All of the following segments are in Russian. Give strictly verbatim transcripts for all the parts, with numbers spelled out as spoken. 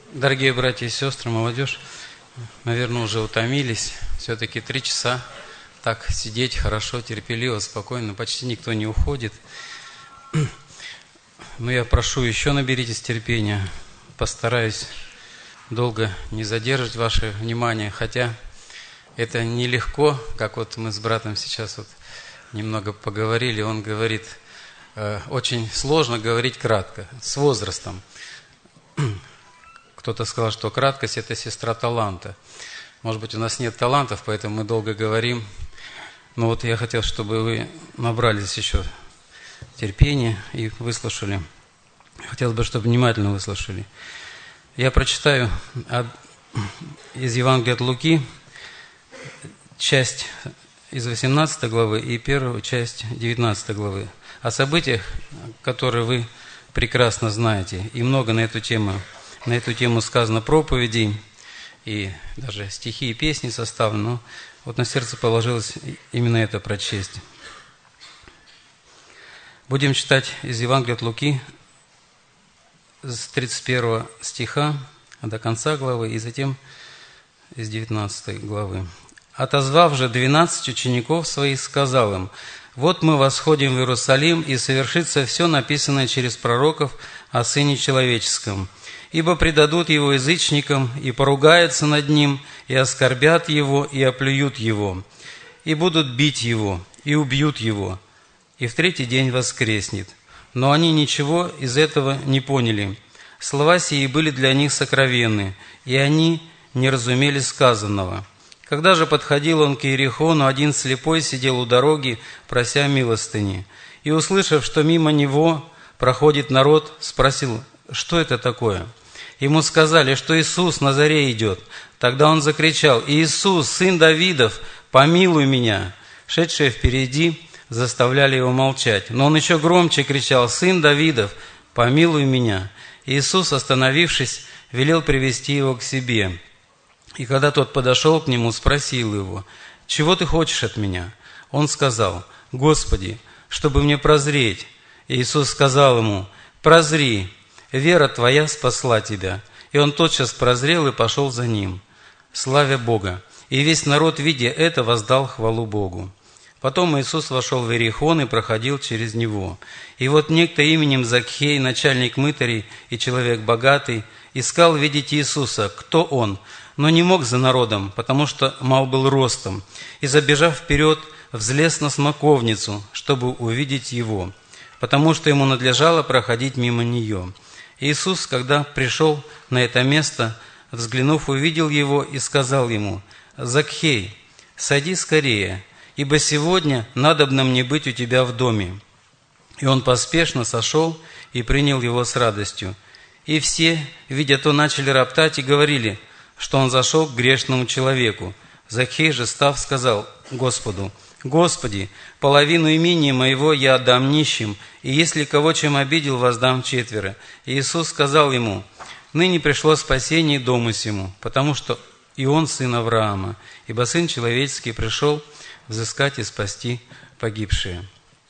Дорогие братья и сестры, молодежь, наверное, уже утомились. Все-таки три часа так сидеть хорошо, терпеливо, спокойно. Почти никто не уходит. Но я прошу, еще наберитесь терпения. Постараюсь долго не задерживать ваше внимание. Хотя это нелегко, как вот мы с братом сейчас вот немного поговорили. Он говорит, э, очень сложно говорить кратко, с возрастом. Кто-то сказал, что краткость – это сестра таланта. Может быть, у нас нет талантов, поэтому мы долго говорим. Но вот я хотел, чтобы вы набрались еще терпения и выслушали. Хотелось бы, чтобы внимательно выслушали. Я прочитаю от, из Евангелия от Луки часть из восемнадцатой главы и первую часть девятнадцатой главы. О событиях, которые вы прекрасно знаете, и много на эту тему. На эту тему сказано проповедей, и даже стихи и песни составлены, но вот на сердце положилось именно это прочесть. Будем читать из Евангелия от Луки с тридцать первого стиха до конца главы, и затем из девятнадцатой главы. «Отозвав же двенадцать учеников своих, сказал им: вот мы восходим в Иерусалим, и совершится все написанное через пророков о Сыне Человеческом. Ибо предадут его язычникам, и поругаются над ним, и оскорбят его, и оплюют его, и будут бить его, и убьют его, и в третий день воскреснет. Но они ничего из этого не поняли. Слова сии были для них сокровенны, и они не разумели сказанного. Когда же подходил он к Иерихону, один слепой сидел у дороги, прося милостыни. И, услышав, что мимо него проходит народ, спросил: что это такое? Ему сказали, что Иисус на заре идет. Тогда он закричал: Иисус, сын Давидов, помилуй меня. Шедшие впереди заставляли его молчать. Но он еще громче кричал: сын Давидов, помилуй меня. Иисус, остановившись, велел привести его к себе. И когда тот подошел к нему, спросил его: чего ты хочешь от меня? Он сказал: Господи, чтобы мне прозреть. И Иисус сказал ему: прозри, вера твоя спасла тебя. И он тотчас прозрел и пошел за ним, славя Бога. И весь народ, видя это, воздал хвалу Богу. Потом Иисус вошел в Иерихон и проходил через него. И вот некто именем Закхей, начальник мытарей и человек богатый, искал видеть Иисуса, кто он, но не мог за народом, потому что мал был ростом. И, забежав вперед, взлез на смоковницу, чтобы увидеть его, потому что ему надлежало проходить мимо нее. Иисус, когда пришел на это место, взглянув, увидел его и сказал ему: Закхей, сойди скорее, ибо сегодня надобно мне быть у тебя в доме. И он поспешно сошел и принял его с радостью. И все, видя то, начали роптать и говорили, что он зашел к грешному человеку. Закхей же, став, сказал Господу: Господи, половину имения моего я отдам нищим, и если кого чем обидел, воздам четверо. И Иисус сказал ему: ныне пришло спасение дому сему, потому что и он сын Авраама, ибо Сын Человеческий пришел взыскать и спасти погибшие.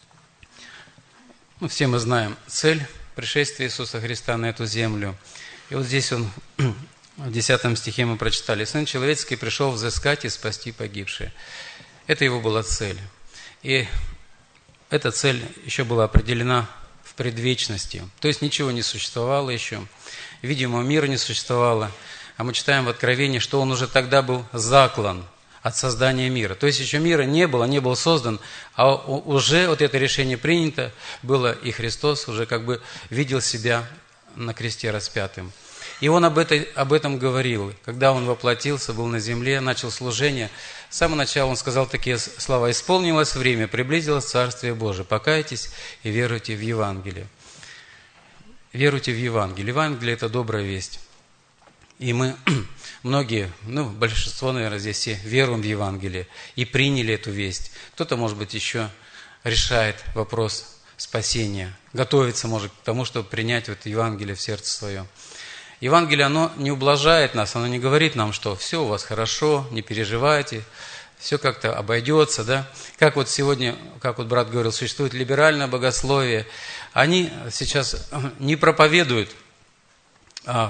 Ну, все мы знаем цель пришествия Иисуса Христа на эту землю. И вот здесь он, в десятом стихе мы прочитали: Сын Человеческий пришел взыскать и спасти погибшие. Это его была цель. И эта цель еще была определена в предвечности. То есть ничего не существовало еще, видимого мира не существовало. А мы читаем в Откровении, что он уже тогда был заклан от создания мира. То есть еще мира не было, не был создан, а уже вот это решение принято было, и Христос уже как бы видел себя на кресте распятым. И он об, этой, об этом говорил, когда он воплотился, был на земле, начал служение. С самого начала он сказал такие слова: «Исполнилось время, приблизилось Царствие Божие, покайтесь и веруйте в Евангелие». Веруйте в Евангелие. Евангелие – это добрая весть. И мы, многие, ну, большинство, наверное, здесь все веруем в Евангелие и приняли эту весть. Кто-то, может быть, еще решает вопрос спасения, готовится, может, к тому, чтобы принять вот Евангелие в сердце свое. Евангелие, оно не ублажает нас, оно не говорит нам, что все у вас хорошо, не переживайте, все как-то обойдется, да. Как вот сегодня, как вот брат говорил, существует либеральное богословие. Они сейчас не проповедуют а,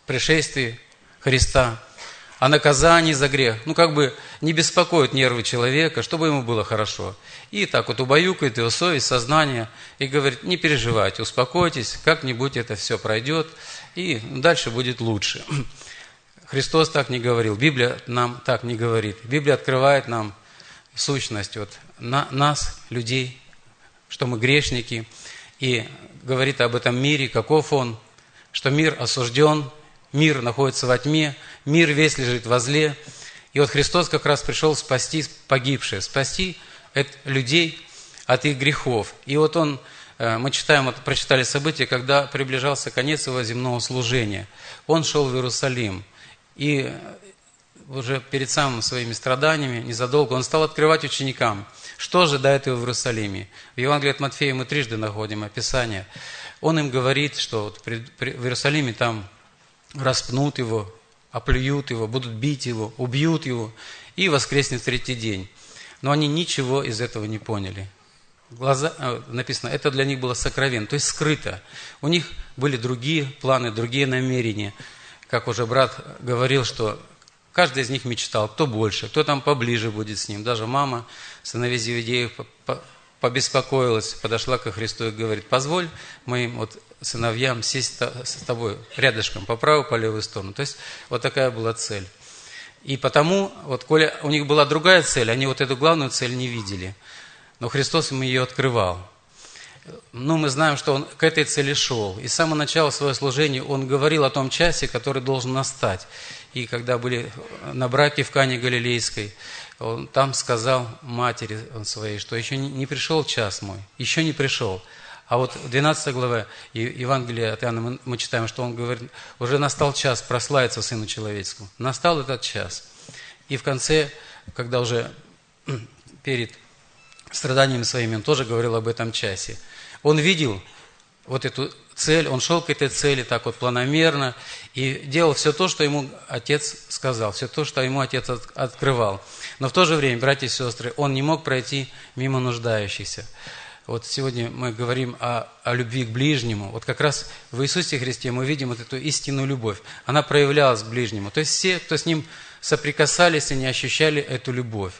пришествии Христа, о наказании за грех. Ну, как бы не беспокоит нервы человека, чтобы ему было хорошо. И так вот убаюкает его совесть, сознание, и говорит: не переживайте, успокойтесь, как-нибудь это все пройдет, и дальше будет лучше. Христос так не говорил, Библия нам так не говорит. Библия открывает нам сущность вот, на, нас, людей, что мы грешники, и говорит об этом мире, каков он, что мир осужден, мир находится во тьме, мир весь лежит во зле. И вот Христос как раз пришел спасти погибших, спасти людей от их грехов. И вот он, мы читаем, прочитали события, когда приближался конец его земного служения. Он шел в Иерусалим, и уже перед самыми своими страданиями, незадолго, он стал открывать ученикам, что ожидает его в Иерусалиме. В Евангелии от Матфея мы трижды находим описание. Он им говорит, что вот при, при, в Иерусалиме там распнут его, оплюют его, будут бить его, убьют его и воскреснет в третий день. Но они ничего из этого не поняли. Глаза, написано, это для них было сокровенно, то есть скрыто. У них были другие планы, другие намерения. Как уже брат говорил, что каждый из них мечтал, кто больше, кто там поближе будет с ним. Даже мама сыновей Зеведеев побеспокоилась, подошла ко Христу и говорит: позволь моим вот сыновьям сесть с тобой рядышком, по правую, по левую сторону. То есть вот такая была цель. И потому, вот, коли у них была другая цель, они вот эту главную цель не видели. Но Христос им ее открывал. Ну, мы знаем, что он к этой цели шел. И с самого начала своего служения он говорил о том часе, который должен настать. И когда были на браке в Кане Галилейской, он там сказал матери своей, что еще не пришел час мой, еще не пришел. А вот в двенадцатой главе Евангелия от Иоанна мы читаем, что он говорит: уже настал час прославиться Сыну Человеческому. Настал этот час. И в конце, когда уже перед страданиями своими, он тоже говорил об этом часе. Он видел вот эту цель, он шел к этой цели так вот планомерно и делал все то, что ему Отец сказал, все то, что ему Отец открывал. Но в то же время, братья и сестры, он не мог пройти мимо нуждающихся. Вот сегодня мы говорим о, о любви к ближнему. Вот как раз в Иисусе Христе мы видим вот эту истинную любовь. Она проявлялась к ближнему. То есть все, кто с ним соприкасались, они ощущали эту любовь.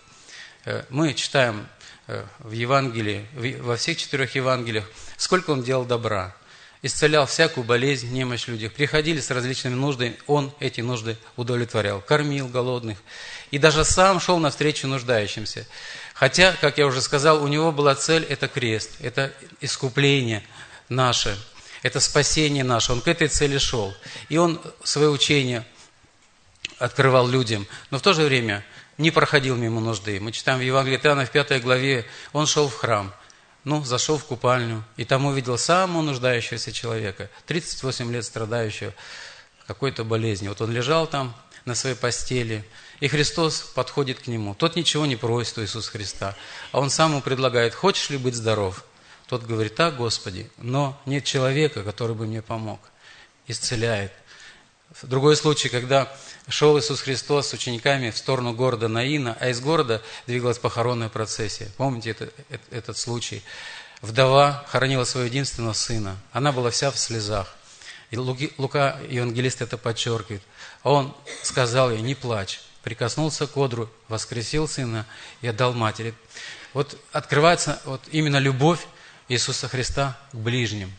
Мы читаем в Евангелии, во всех четырех Евангелиях, сколько он делал добра. Исцелял всякую болезнь, немощь в людях. Приходили с различными нуждами, он эти нужды удовлетворял. Кормил голодных. И даже сам шел навстречу нуждающимся. Хотя, как я уже сказал, у него была цель – это крест, это искупление наше, это спасение наше. Он к этой цели шел. И он свое учение открывал людям. Но в то же время не проходил мимо нужды. Мы читаем в Евангелии от Иоанна в пятой главе, он шел в храм. Ну, зашел в купальню, и там увидел самого нуждающегося человека, тридцать восемь лет страдающего какой-то болезнью. Вот он лежал там на своей постели, и Христос подходит к нему. Тот ничего не просит у Иисуса Христа, а он сам ему предлагает: хочешь ли быть здоров? Тот говорит: так, Господи, но нет человека, который бы мне помог. Исцеляет. Другой случай, когда шел Иисус Христос с учениками в сторону города Наина, а из города двигалась похоронная процессия. Помните это, это, этот случай? Вдова хоронила своего единственного сына. Она была вся в слезах. И Луки, Лука, евангелист, это подчеркивает. А он сказал ей: не плачь. Прикоснулся к одру, воскресил сына и отдал матери. Вот открывается вот именно любовь Иисуса Христа к ближним.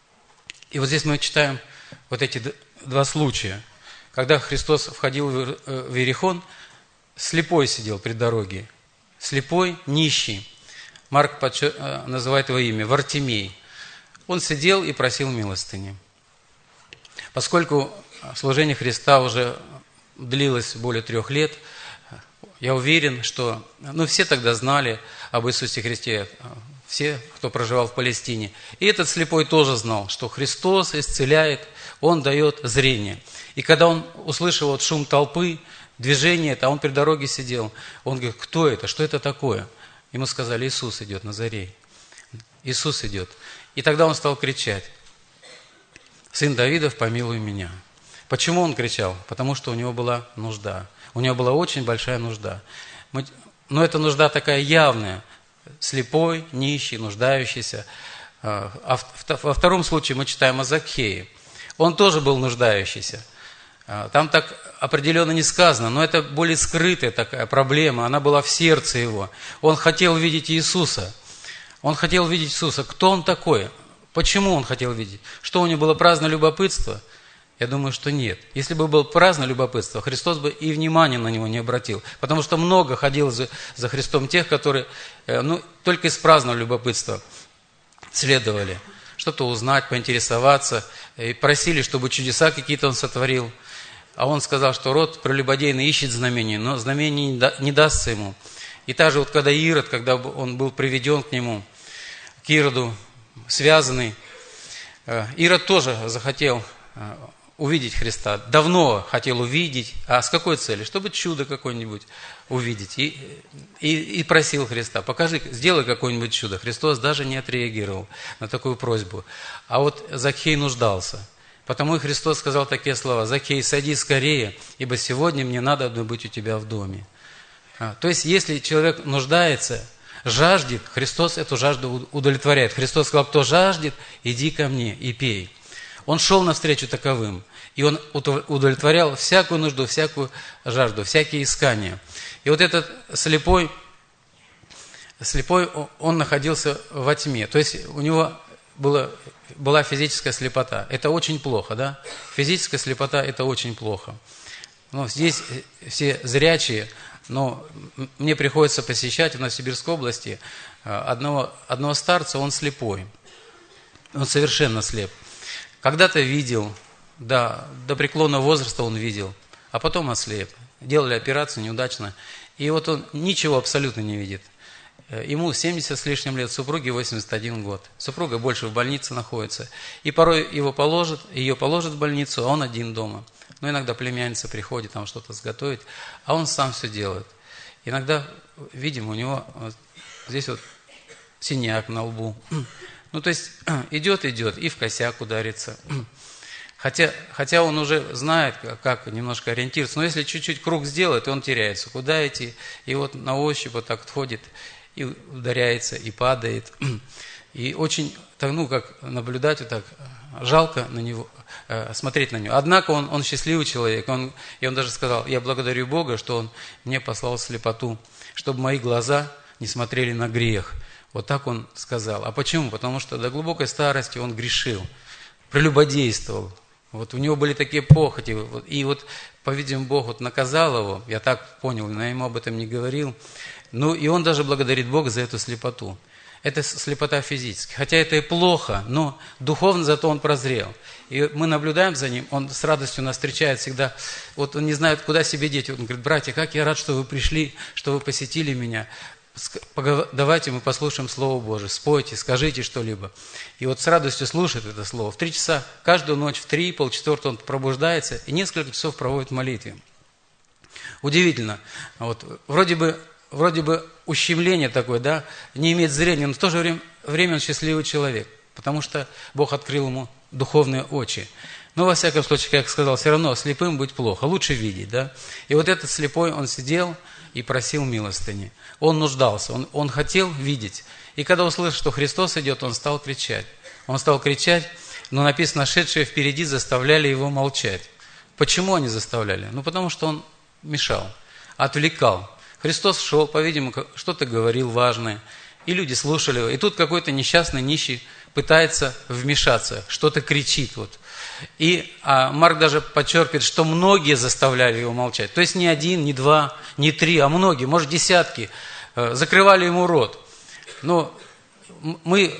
И вот здесь мы читаем вот эти два случая. Когда Христос входил в Иерихон, слепой сидел при дороге. Слепой, нищий. Марк называет его имя, Вартимей. Он сидел и просил милостыни. Поскольку служение Христа уже длилось более трех лет, я уверен, что ну, все тогда знали об Иисусе Христе, все, кто проживал в Палестине. И этот слепой тоже знал, что Христос исцеляет, Он дает зрение. И когда он услышал вот шум толпы, движение, а он при дороге сидел, он говорит: кто это, что это такое? Ему сказали: Иисус идет, Назарей. Иисус идет. И тогда он стал кричать: Сын Давидов, помилуй меня. Почему он кричал? Потому что у него была нужда. У него была очень большая нужда. Мы, но эта нужда такая явная. Слепой, нищий, нуждающийся. А во втором случае мы читаем о Закхее. Он тоже был нуждающийся. Там так определенно не сказано, но это более скрытая такая проблема, она была в сердце его. Он хотел видеть Иисуса. Он хотел видеть Иисуса. Кто он такой? Почему он хотел видеть? Что у него было праздное любопытство? Я думаю, что нет. Если бы было праздное любопытство, Христос бы и внимания на него не обратил. Потому что много ходило за, за Христом тех, которые ну, только из праздного любопытства следовали. Что-то узнать, поинтересоваться. И просили, чтобы чудеса какие-то он сотворил. А он сказал, что род прелюбодейный ищет знамения, но знамений не дастся ему. И также вот когда Ирод, когда он был приведен к нему, к Ироду, связанный, Ирод тоже захотел увидеть Христа. Давно хотел увидеть. А с какой целью? Чтобы чудо какое-нибудь увидеть. И, и, и просил Христа, покажи, сделай какое-нибудь чудо. Христос даже не отреагировал на такую просьбу. А вот Закхей нуждался. Потому и Христос сказал такие слова: «Закхей, садись скорее, ибо сегодня мне надо быть у тебя в доме». А, то есть, если человек нуждается, жаждет, Христос эту жажду удовлетворяет. Христос сказал: «Кто жаждет, иди ко мне и пей». Он шел навстречу таковым, и он удовлетворял всякую нужду, всякую жажду, всякие искания. И вот этот слепой, слепой он находился во тьме, то есть у него было... была физическая слепота. Это очень плохо, да? Физическая слепота – это очень плохо. Но здесь все зрячие, но мне приходится посещать в Новосибирской области одного, одного старца, он слепой. Он совершенно слеп. Когда-то видел, да, до преклонного возраста он видел, а потом ослеп. Делали операцию неудачно. И вот он ничего абсолютно не видит. Ему семьдесят с лишним лет, супруге восемьдесят один год. Супруга больше в больнице находится. И порой его положат, ее положат в больницу, а он один дома. Но иногда племянница приходит, там что-то сготовить, а он сам все делает. Иногда, видим, у него вот здесь вот синяк на лбу. Ну, то есть идет, идет и в косяк ударится. Хотя, хотя он уже знает, как немножко ориентироваться. Но если чуть-чуть круг сделает, он теряется. Куда идти? И вот на ощупь вот так ходит. И ударяется, и падает. И очень, ну, как наблюдать вот так, жалко на него, э, смотреть на него. Однако он, он счастливый человек. Он, и он даже сказал: я благодарю Бога, что он мне послал слепоту, чтобы мои глаза не смотрели на грех. Вот так он сказал. А почему? Потому что до глубокой старости он грешил, прелюбодействовал. Вот у него были такие похоти. Вот, и вот, по-видимому, Бог вот наказал его. Я так понял, но я ему об этом не говорил. Ну, и он даже благодарит Бога за эту слепоту. Это слепота физически. Хотя это и плохо, но духовно зато он прозрел. И мы наблюдаем за ним, он с радостью нас встречает всегда. Вот он не знает, куда себе деть. Он говорит: братья, как я рад, что вы пришли, что вы посетили меня. Давайте мы послушаем Слово Божие, спойте, скажите что-либо. И вот с радостью слушает это Слово. В три часа, каждую ночь, в три, полчетвертого он пробуждается и несколько часов проводит в молитве. Удивительно. Вот, вроде бы, вроде бы ущемление такое, да, не иметь зрения, но в то же время, время он счастливый человек, потому что Бог открыл ему духовные очи. Но, во всяком случае, как я сказал, все равно слепым быть плохо, лучше видеть, да. И вот этот слепой, он сидел и просил милостыни. Он нуждался, он, он хотел видеть. И когда услышал, что Христос идет, он стал кричать. Он стал кричать, но написано: шедшие впереди заставляли его молчать. Почему они заставляли? Ну, потому что он мешал, отвлекал. Христос шел, по-видимому, что-то говорил важное, и люди слушали его. И тут какой-то несчастный нищий пытается вмешаться, что-то кричит. Вот. И а Марк даже подчеркивает, что многие заставляли его молчать. То есть не один, не два, не три, а многие, может, десятки э, закрывали ему рот. Но мы,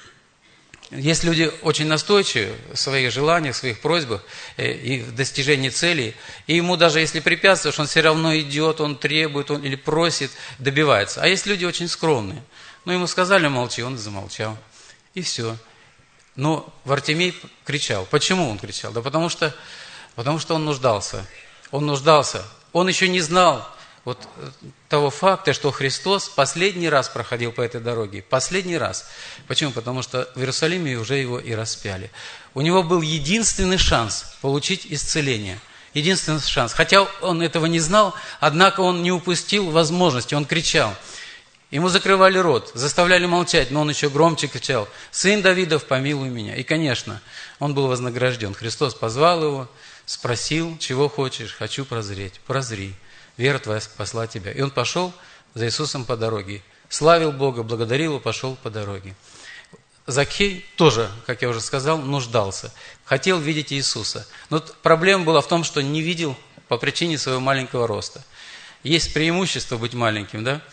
есть люди очень настойчивые в своих желаниях, в своих просьбах э, и в достижении целей. И ему даже если препятствуешь, он все равно идет, он требует, он или просит, добивается. А есть люди очень скромные. Ну, ему сказали: молчи, он замолчал. И все. Но Вартимей кричал. Почему он кричал? Да потому что, потому что он нуждался. Он нуждался. Он еще не знал вот того факта, что Христос последний раз проходил по этой дороге. Последний раз. Почему? Потому что в Иерусалиме уже его и распяли. У него был единственный шанс получить исцеление. Единственный шанс. Хотя он этого не знал, однако он не упустил возможности. Он кричал. Ему закрывали рот, заставляли молчать, но он еще громче кричал: «Сын Давидов, помилуй меня». И, конечно, он был вознагражден. Христос позвал его, спросил: «Чего хочешь?» «Хочу прозреть». «Прозри, вера твоя спасла тебя». И он пошел за Иисусом по дороге. Славил Бога, благодарил его, пошел по дороге. Закхей тоже, как я уже сказал, нуждался. Хотел видеть Иисуса. Но проблема была в том, что не видел по причине своего маленького роста. Есть преимущество быть маленьким, да?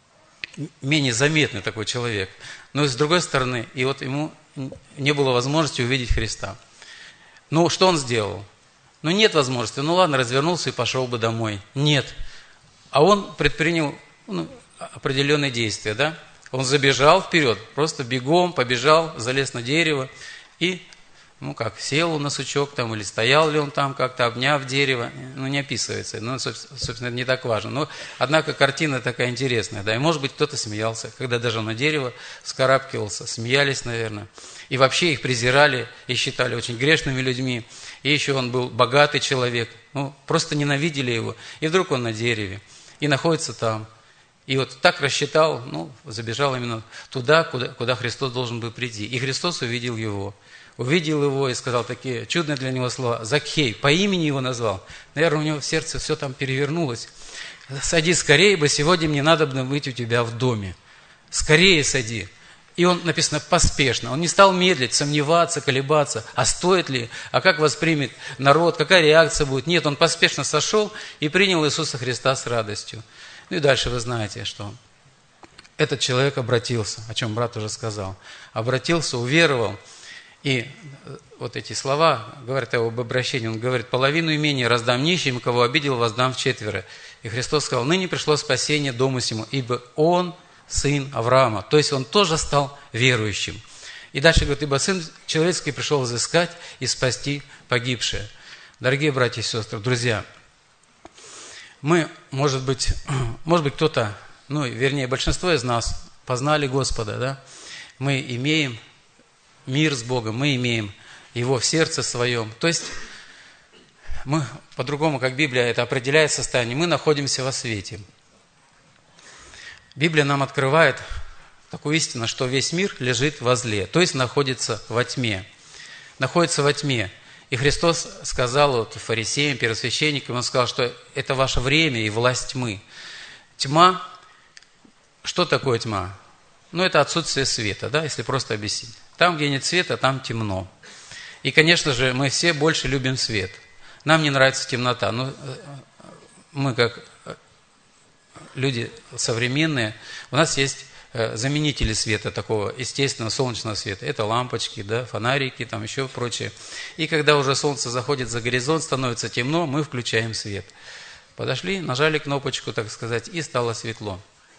Менее заметный такой человек. Но с другой стороны, и вот ему не было возможности увидеть Христа. Ну, что он сделал? Ну, нет возможности. Ну, ладно, развернулся и пошел бы домой. Нет. А он предпринял ну, определенные действия, да? Он забежал вперед, просто бегом побежал, залез на дерево и, ну как, сел на сучок там, или стоял ли он там как-то, обняв дерево, ну не описывается, ну, собственно, это не так важно. Но, однако, картина такая интересная, да, и, может быть, кто-то смеялся, когда даже на дерево вскарабкивался, смеялись, наверное, и вообще их презирали и считали очень грешными людьми, и еще он был богатый человек, ну, просто ненавидели его, и вдруг он на дереве, и находится там. И вот так рассчитал, ну, забежал именно туда, куда, куда Христос должен был прийти. И Христос увидел его. Увидел его и сказал такие чудные для него слова. Закхей, по имени его назвал. Наверное, у него в сердце все там перевернулось. Сади скорее, бы сегодня мне надо быть у тебя в доме. Скорее сади. И он, написано, поспешно. Он не стал медлить, сомневаться, колебаться. А стоит ли? А как воспримет народ? Какая реакция будет? Нет, он поспешно сошел и принял Иисуса Христа с радостью. Ну и дальше вы знаете, что этот человек обратился, о чем брат уже сказал. Обратился, уверовал. И вот эти слова говорят об обращении. Он говорит: половину имения раздам нищим, кого обидел, воздам вчетверо. И Христос сказал: ныне пришло спасение дому сему, ибо он сын Авраама. То есть он тоже стал верующим. И дальше говорит: ибо сын человеческий пришел взыскать и спасти погибшее. Дорогие братья и сестры, друзья, мы, может быть, может быть кто-то, ну, вернее, большинство из нас познали Господа, да? Мы имеем мир с Богом, мы имеем Его в сердце своем. То есть, мы, по-другому, как Библия это определяет состояние, мы находимся во свете. Библия нам открывает такую истину, что весь мир лежит во зле, то есть находится во тьме. Находится во тьме. И Христос сказал вот фарисеям, первосвященникам, Он сказал, что это ваше время и власть тьмы. Тьма, что такое тьма? Ну, это отсутствие света, да, если просто объяснить. Там, где нет света, там темно. И, конечно же, мы все больше любим свет. Нам не нравится темнота. Но мы, как люди современные, у нас есть заменители света такого естественного солнечного света. Это лампочки, да, фонарики, там еще прочее. И когда уже солнце заходит за горизонт, становится темно, мы включаем свет. Подошли, нажали кнопочку, так сказать, и стало светло.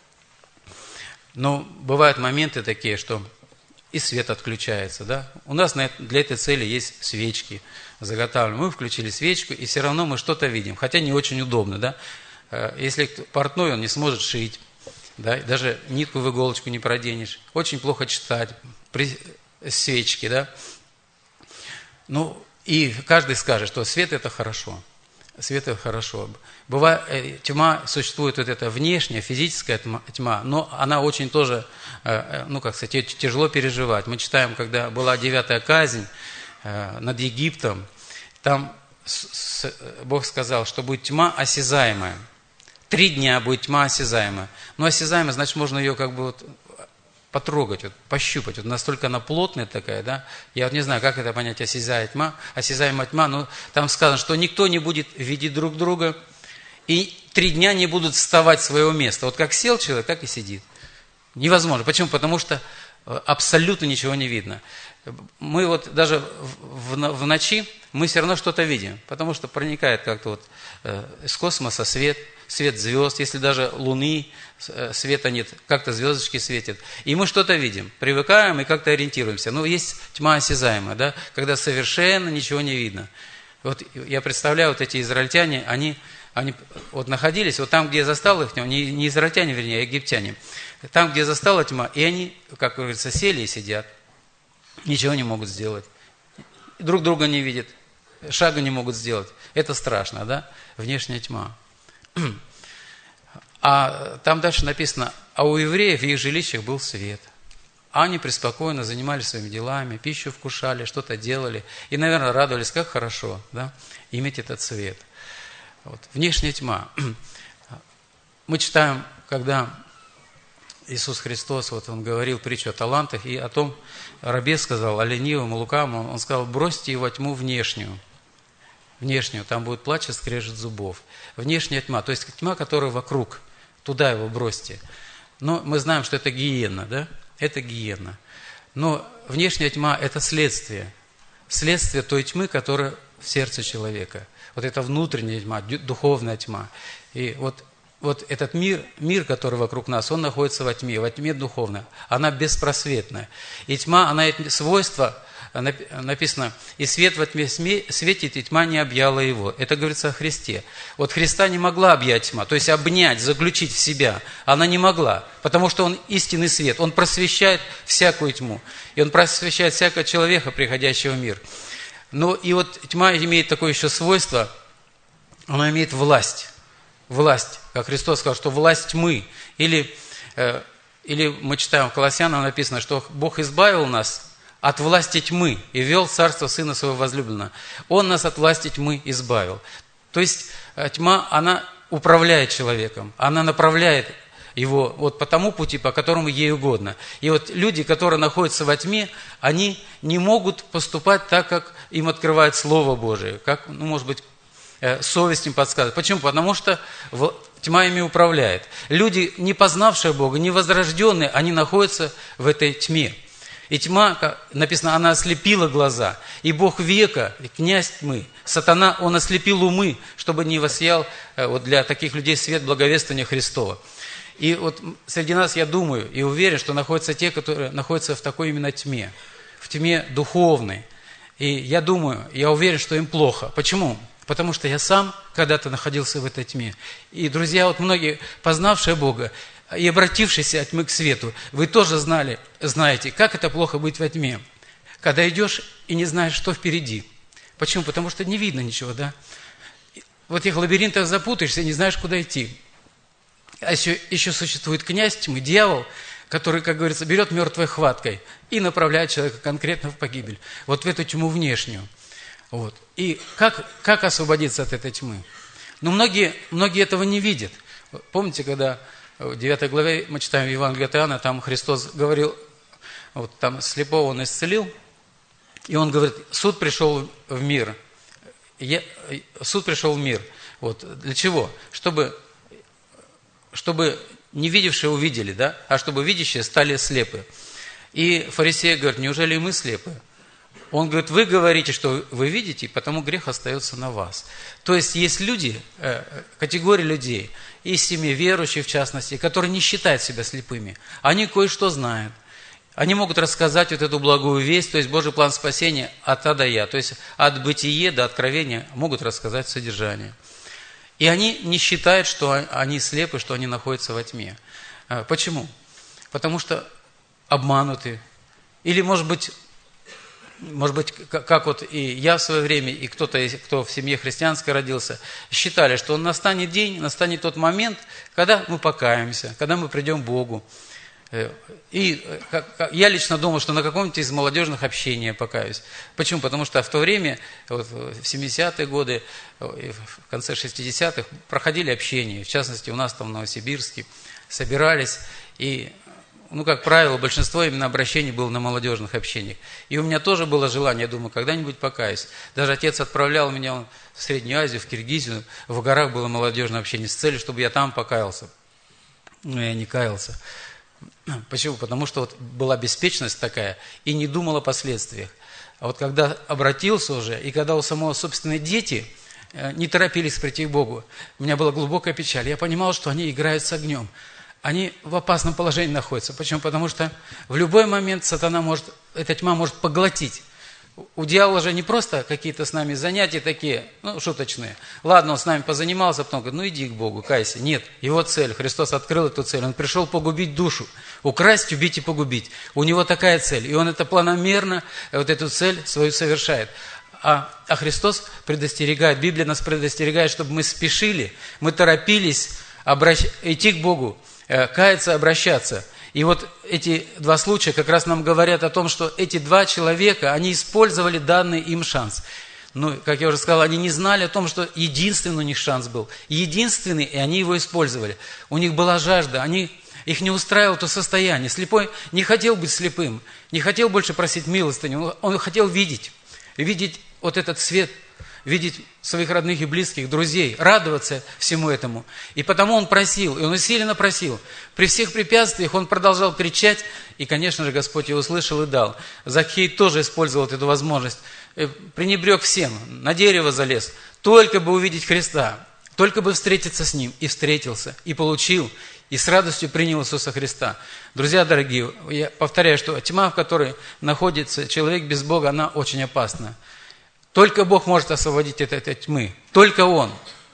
Но бывают моменты такие, что и свет отключается, да. У нас для этой цели есть свечки заготавливаем. Мы включили свечку, и все равно мы что-то видим, хотя не очень удобно, да. Если портной, он не сможет шить. Да, даже нитку в иголочку не проденешь. Очень плохо читать при свечке, да. Ну, и каждый скажет, что свет это хорошо. Свет это хорошо. Бывает, тьма, существует вот эта внешняя, физическая тьма, но она очень тоже, ну, как сказать, тяжело переживать. Мы читаем, когда была девятая казнь над Египтом, там Бог сказал, что будет тьма осязаемая. Три дня будет тьма осязаемая. Но осязаемая, значит, можно ее как бы вот потрогать, вот, пощупать. Вот настолько она плотная такая, да. Я вот не знаю, как это понять, осязаемая тьма, осязаемая тьма, но там сказано, что никто не будет видеть друг друга, и три дня не будут вставать с своего места. Вот как сел человек, так и сидит. Невозможно. Почему? Потому что абсолютно ничего не видно. Мы вот даже в, в, в ночи, мы все равно что-то видим, потому что проникает как-то вот э, из космоса свет, свет звезд, если даже луны, э, света нет, как-то звездочки светят. И мы что-то видим, привыкаем и как-то ориентируемся. Но есть тьма осязаемая, да, когда совершенно ничего не видно. Вот я представляю, вот эти израильтяне, они, они вот находились, вот там, где я застал их, не, не израильтяне, вернее, а египтяне, там, где застала тьма, и они, как говорится, сели и сидят. Ничего не могут сделать. Друг друга не видят. Шага не могут сделать. Это страшно, да? Внешняя тьма. А там дальше написано, а у евреев в их жилищах был свет. Они преспокойно занимались своими делами, пищу вкушали, что-то делали. И, наверное, радовались, как хорошо, да, иметь этот свет. Вот. Внешняя тьма. Мы читаем, когда Иисус Христос, вот Он говорил притчу о талантах, и о том, рабе сказал, о ленивом, о лукавом, Он сказал, бросьте его тьму внешнюю. Внешнюю, там будет плач и скрежет зубов. Внешняя тьма, то есть тьма, которая вокруг, туда его бросьте. Но мы знаем, что это гиенна, да? Это гиенна. Но внешняя тьма – это следствие. Следствие той тьмы, которая в сердце человека. Вот это внутренняя тьма, духовная тьма. И вот, вот этот мир, мир, который вокруг нас, он находится во тьме, во тьме духовной. Она беспросветная. И тьма, она свойства, написано, и свет во тьме светит, и тьма не объяла его. Это говорится о Христе. Вот Христа не могла объять тьма, то есть обнять, заключить в себя. Она не могла, потому что Он истинный свет. Он просвещает всякую тьму. И Он просвещает всякого человека, приходящего в мир. Но и вот тьма имеет такое еще свойство, она имеет власть. Власть, как Христос сказал, что власть тьмы. Или, э, или мы читаем в Колоссянам написано, что Бог избавил нас от власти тьмы и ввел в царство Сына Своего возлюбленного. Он нас от власти тьмы избавил. То есть тьма, она управляет человеком, она направляет его вот по тому пути, по которому ей угодно. И вот люди, которые находятся во тьме, они не могут поступать так, как им открывает Слово Божие, как, ну, может быть, совесть им подсказывает. Почему? Потому что тьма ими управляет. Люди, не познавшие Бога, не возрожденные, они находятся в этой тьме. И тьма, написано, она ослепила глаза. И Бог века, и князь тьмы, сатана, он ослепил умы, чтобы не воссиял вот для таких людей свет благовествования Христова. И вот среди нас, я думаю и уверен, что находятся те, которые находятся в такой именно тьме, в тьме духовной. И я думаю, я уверен, что им плохо. Почему? Потому что я сам когда-то находился в этой тьме. И, друзья, вот многие, познавшие Бога, и обратившиеся от тьмы к свету, вы тоже знали, знаете, как это плохо быть во тьме. Когда идешь и не знаешь, что впереди. Почему? Потому что не видно ничего, да? В этих лабиринтах запутаешься и не знаешь, куда идти. А еще, еще существует князь тьмы, дьявол, который, как говорится, берет мертвой хваткой и направляет человека конкретно в погибель. Вот в эту тьму внешнюю. Вот. И как, как освободиться от этой тьмы? Но многие, многие этого не видят. Помните, когда в девятой главе мы читаем Евангелие от Иоанна, там Христос говорил, вот там слепого Он исцелил, и Он говорит, суд пришел в мир. Я, суд пришел в мир. Вот. Для чего? Чтобы, чтобы не видевшие увидели, да? А чтобы видящие стали слепы. И фарисеи говорят, неужели и мы слепы? Он говорит, вы говорите, что вы видите, потому грех остается на вас. То есть есть люди, категория людей, и семьи верующих в частности, которые не считают себя слепыми. Они кое-что знают. Они могут рассказать вот эту благую весть, то есть Божий план спасения от А до Я, то есть от бытия до откровения могут рассказать содержание. И они не считают, что они слепы, что они находятся во тьме. Почему? Потому что обмануты. Или, может быть, может быть, как вот и я в свое время, и кто-то, кто в семье христианской родился, считали, что настанет день, настанет тот момент, когда мы покаемся, когда мы придем к Богу. И я лично думал, что на каком-нибудь из молодежных общений я покаюсь. Почему? Потому что в то время, вот в семидесятые годы, в конце шестидесятых, проходили общения. В частности, у нас там в Новосибирске собирались. И, ну, как правило, большинство именно обращений было на молодежных общениях. И у меня тоже было желание, я думаю, когда-нибудь покаюсь. Даже отец отправлял меня в Среднюю Азию, в Киргизию. В горах было молодежное общение с целью, чтобы я там покаялся. Но я не каялся. Почему? Потому что вот была беспечность такая и не думал о последствиях. А вот когда обратился уже, и когда у самого собственные дети не торопились прийти к Богу, у меня была глубокая печаль. Я понимал, что они играют с огнем. Они в опасном положении находятся. Почему? Потому что в любой момент сатана может, эта тьма может поглотить. У дьявола же не просто какие-то с нами занятия такие, ну, шуточные. Ладно, он с нами позанимался, потом говорит, ну иди к Богу, кайся. Нет, его цель, Христос открыл эту цель, он пришел погубить душу, украсть, убить и погубить. У него такая цель, и он это планомерно, вот эту цель свою совершает. А, а Христос предостерегает, Библия нас предостерегает, чтобы мы спешили, мы торопились обращ... идти к Богу, каяться, обращаться. И вот эти два случая как раз нам говорят о том, что эти два человека, они использовали данный им шанс. Ну, как я уже сказал, они не знали о том, что единственный у них шанс был. Единственный, и они его использовали. У них была жажда, они, их не устраивало то состояние. Слепой не хотел быть слепым, не хотел больше просить милостыню, он хотел видеть, видеть вот этот свет, видеть своих родных и близких, друзей, радоваться всему этому. И потому он просил, и он усиленно просил. При всех препятствиях он продолжал кричать, и, конечно же, Господь его услышал и дал. Закхей тоже использовал эту возможность, пренебрег всем, на дерево залез, только бы увидеть Христа, только бы встретиться с Ним. И встретился, и получил, и с радостью принял Иисуса Христа. Друзья дорогие, я повторяю, что тьма, в которой находится человек без Бога, она очень опасна. Только Бог может освободить от этой тьмы. Только Он.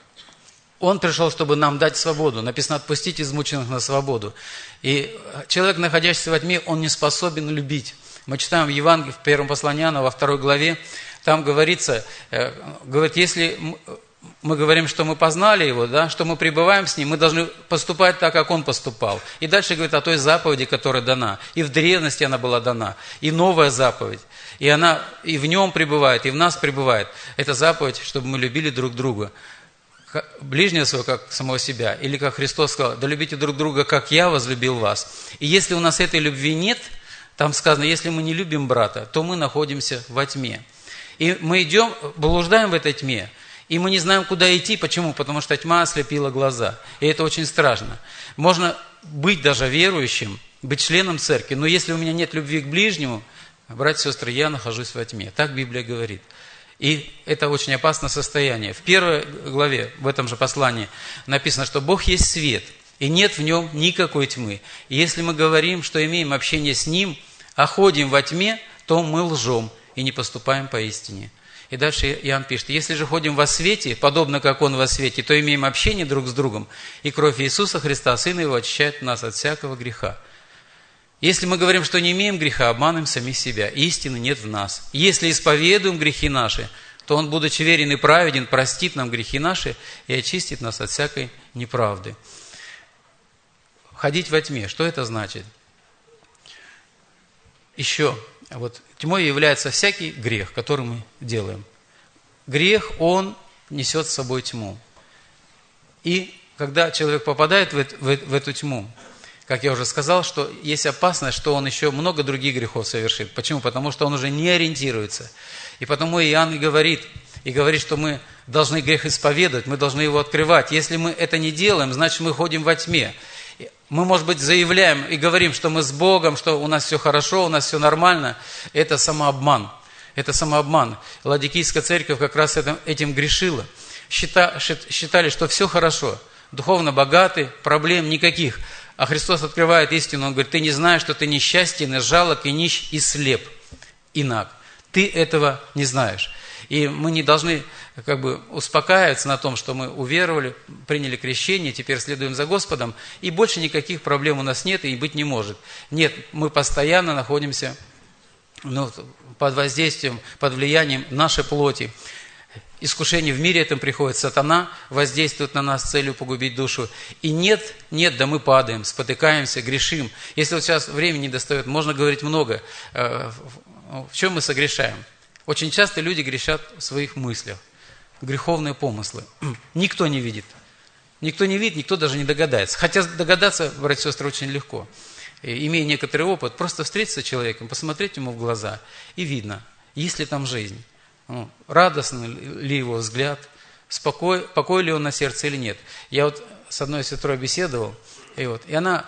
Он пришел, чтобы нам дать свободу. Написано, отпустить измученных на свободу. И человек, находящийся во тьме, он не способен любить. Мы читаем в Евангелии, в первом послании Иоанна, во второй главе, там говорится, говорит, если мы говорим, что мы познали Его, да, что мы пребываем с Ним, мы должны поступать так, как Он поступал. И дальше говорит о той заповеди, которая дана. И в древности она была дана. И новая заповедь. И она и в Нем пребывает, и в нас пребывает. Это заповедь, чтобы мы любили друг друга. Ближнего своего, как самого себя. Или, как Христос сказал, да любите друг друга, как я возлюбил вас. И если у нас этой любви нет, там сказано, если мы не любим брата, то мы находимся во тьме. И мы идем, блуждаем в этой тьме. И мы не знаем, куда идти. Почему? Потому что тьма ослепила глаза. И это очень страшно. Можно быть даже верующим, быть членом церкви, но если у меня нет любви к ближнему, братья и сестры, я нахожусь во тьме. Так Библия говорит. И это очень опасное состояние. В первой главе, в этом же послании, написано, что Бог есть свет, и нет в нем никакой тьмы. И если мы говорим, что имеем общение с Ним, а ходим во тьме, то мы лжем и не поступаем поистине. И дальше Иоанн пишет, если же ходим во свете, подобно как Он во свете, то имеем общение друг с другом, и кровь Иисуса Христа, Сына Его, очищает нас от всякого греха. Если мы говорим, что не имеем греха, обманываем самих себя. Истины нет в нас. Если исповедуем грехи наши, то Он, будучи верен и праведен, простит нам грехи наши и очистит нас от всякой неправды. Ходить во тьме, что это значит? Еще, вот тьмой является всякий грех, который мы делаем. Грех, он несет с собой тьму. И когда человек попадает в эту, в, в эту тьму, как я уже сказал, что есть опасность, что он еще много других грехов совершит. Почему? Потому что он уже не ориентируется. И потому Иоанн и говорит, и говорит, что мы должны грех исповедовать, мы должны его открывать. Если мы это не делаем, значит мы ходим во тьме. Мы, может быть, заявляем и говорим, что мы с Богом, что у нас все хорошо, у нас все нормально. Это самообман. Это самообман. Ладикийская церковь как раз этим, этим грешила. Счита, считали, что все хорошо. Духовно богаты, проблем никаких. А Христос открывает истину, Он говорит, ты не знаешь, что ты несчастен, и жалок, и нищ, и слеп, и наг. Ты этого не знаешь. И мы не должны как бы успокаиваться на том, что мы уверовали, приняли крещение, теперь следуем за Господом, и больше никаких проблем у нас нет и быть не может. Нет, мы постоянно находимся ну, под воздействием, под влиянием нашей плоти. Искушение в мире этом приходит, сатана воздействует на нас с целью погубить душу. И нет, нет, да мы падаем, спотыкаемся, грешим. Если вот сейчас времени не достает, можно говорить много. В чем мы согрешаем? Очень часто люди грешат в своих мыслях. Греховные помыслы. Никто не видит. Никто не видит, никто даже не догадается. Хотя догадаться, братья и сестры, очень легко. И, имея некоторый опыт, просто встретиться с человеком, посмотреть ему в глаза, и видно, есть ли там жизнь. Ну, радостный ли его взгляд, спокой, покой ли он на сердце или нет. Я вот с одной сестрой беседовал, и, вот, и она,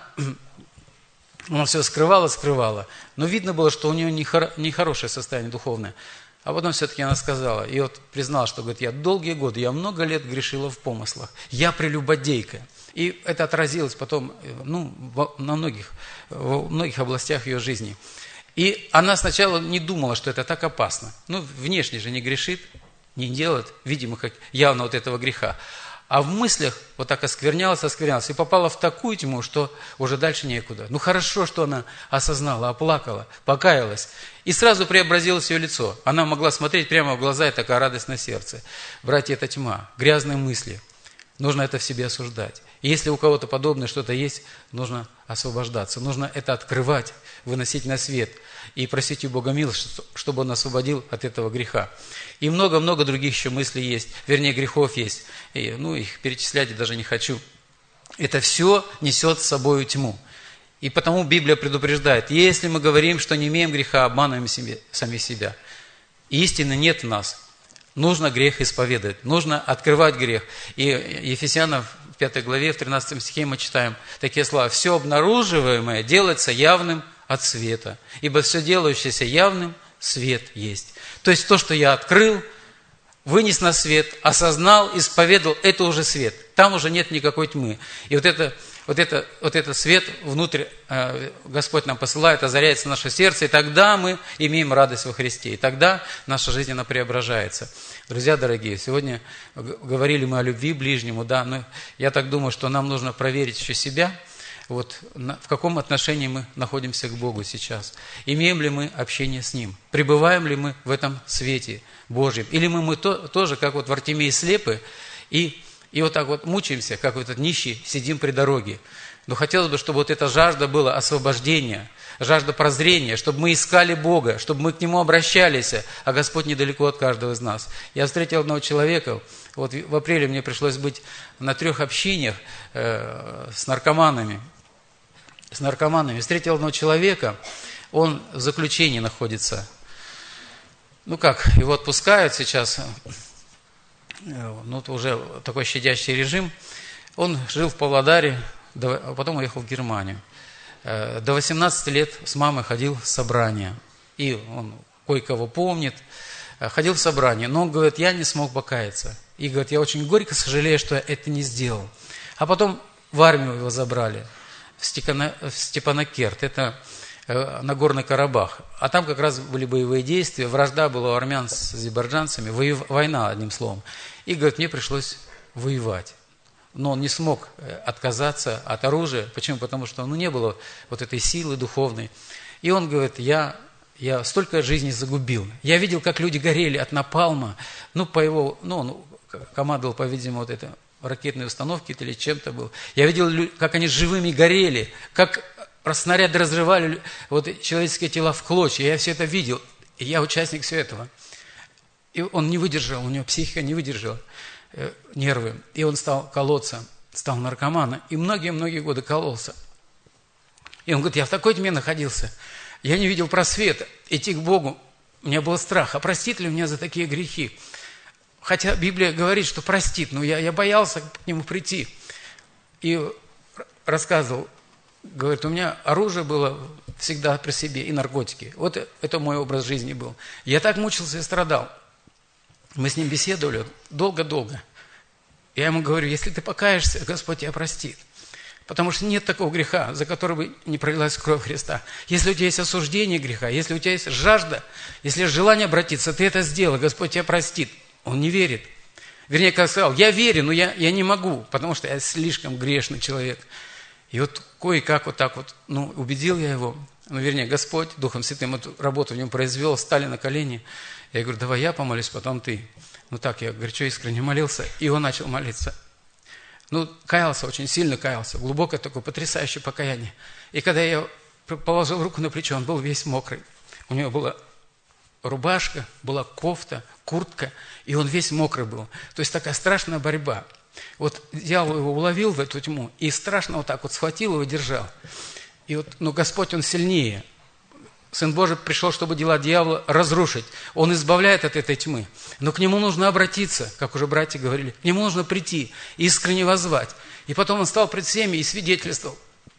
она все скрывала, скрывала, но видно было, что у нее нехорошее состояние духовное. А потом все-таки она сказала, и вот признала, что говорит, я долгие годы, я много лет грешила в помыслах, я прелюбодейка. И это отразилось потом ну, на многих, в многих областях ее жизни. И она сначала не думала, что это так опасно. Ну, внешне же не грешит, не делает, видимо, как явно вот этого греха. А в мыслях вот так осквернялась, осквернялась, и попала в такую тьму, что уже дальше некуда. Ну, хорошо, что она осознала, оплакала, покаялась. И сразу преобразилось ее лицо. Она могла смотреть прямо в глаза, и такая радость на сердце. Братья, это тьма, грязные мысли. нужно это в себе осуждать. И если у кого-то подобное что-то есть, нужно освобождаться. Нужно это открывать, выносить на свет и просить у Бога милость, чтобы Он освободил от этого греха. И много-много других еще мыслей есть, вернее, грехов есть. И, ну, их перечислять я даже не хочу. Это все несет с собой тьму. И потому Библия предупреждает, если мы говорим, что не имеем греха, обманываем себе, сами себя. Истины нет в нас. Нужно грех исповедовать, нужно открывать грех. И Ефесянам в пятой главе, в тринадцатом стихе мы читаем такие слова. «Все обнаруживаемое делается явным от света, ибо все делающееся явным свет есть». То есть то, что я открыл, вынес на свет, осознал, исповедовал, это уже свет. Там уже нет никакой тьмы. И вот это... Вот, это, вот этот свет внутрь э, Господь нам посылает, озаряется наше сердце, и тогда мы имеем радость во Христе, и тогда наша жизнь, она преображается. Друзья дорогие, сегодня говорили мы о любви ближнему, да, но я так думаю, что нам нужно проверить еще себя, вот, на, в каком отношении мы находимся к Богу сейчас. Имеем ли мы общение с Ним? Пребываем ли мы в этом свете Божьем? Или мы, мы то, тоже, как вот в Артемии слепы, и... И вот так вот мучаемся, как вот этот нищий, сидим при дороге. Но хотелось бы, чтобы вот эта жажда была освобождения, жажда прозрения, чтобы мы искали Бога, чтобы мы к Нему обращались, а Господь недалеко от каждого из нас. Я встретил одного человека, вот в апреле мне пришлось быть на трех общениях э, с наркоманами. С наркоманами. Встретил одного человека, он в заключении находится. Ну как, его отпускают сейчас... Ну, это уже такой щадящий режим. Он жил в Павлодаре, а потом уехал в Германию. До восемнадцати лет с мамой ходил в собрание. И он кое-кого помнит. Ходил в собрание. Но он говорит, я не смог покаяться. И говорит, я очень горько сожалею, что я это не сделал. А потом в армию его забрали. В Степанакерт. Это Нагорный Карабах. А там как раз были боевые действия. Вражда была у армян с азербайджанцами. Война, одним словом. И, говорит, мне пришлось воевать. Но он не смог отказаться от оружия. Почему? Потому что ну, не было вот этой силы духовной. И он говорит, я, я столько жизней загубил. Я видел, как люди горели от напалма. Ну, по его, ну, он командовал, по-видимому, вот это ракетной установки или чем-то был. Я видел, как они живыми горели, как снаряды разрывали вот, человеческие тела в клочья. Я все это видел. И я участник всего этого. И он не выдержал, у него психика не выдержала, э, нервы. И он стал колоться, стал наркоманом. И многие-многие годы кололся. И он говорит, я в такой тьме находился. Я не видел просвета. Идти к Богу, у меня был страх. А простит ли меня за такие грехи? Хотя Библия говорит, что простит. Но я, я боялся к нему прийти. И рассказывал, говорит, у меня оружие было всегда при себе и наркотики. Вот это мой образ жизни был. Я так мучился и страдал. Мы с ним беседовали долго-долго. Я ему говорю, если ты покаешься, Господь тебя простит. Потому что нет такого греха, за который бы не пролилась кровь Христа. Если у тебя есть осуждение греха, если у тебя есть жажда, если есть желание обратиться, ты это сделал, Господь тебя простит. Он не верит. Вернее, как сказал, я верю, но я, я не могу, потому что я слишком грешный человек. И вот кое-как вот так вот, ну, убедил я его, ну, вернее, Господь Духом Святым эту работу в нем произвел, стали на колени. Я говорю, давай я помолюсь, потом ты. Ну так, я горячо искренне молился, и он начал молиться. Ну, каялся, очень сильно каялся, глубокое такое потрясающее покаяние. И когда я положил руку на плечо, он был весь мокрый. У него была рубашка, была кофта, куртка, и он весь мокрый был. То есть такая страшная борьба. Вот дьявол его уловил в эту тьму и страшно вот так вот схватил его и держал. И вот, но Господь, Он сильнее. Сын Божий пришел, чтобы дела дьявола разрушить. Он избавляет от этой тьмы. Но к Нему нужно обратиться, как уже братья говорили. К Нему нужно прийти, искренне воззвать. И потом он стал пред всеми и свидетельствовал.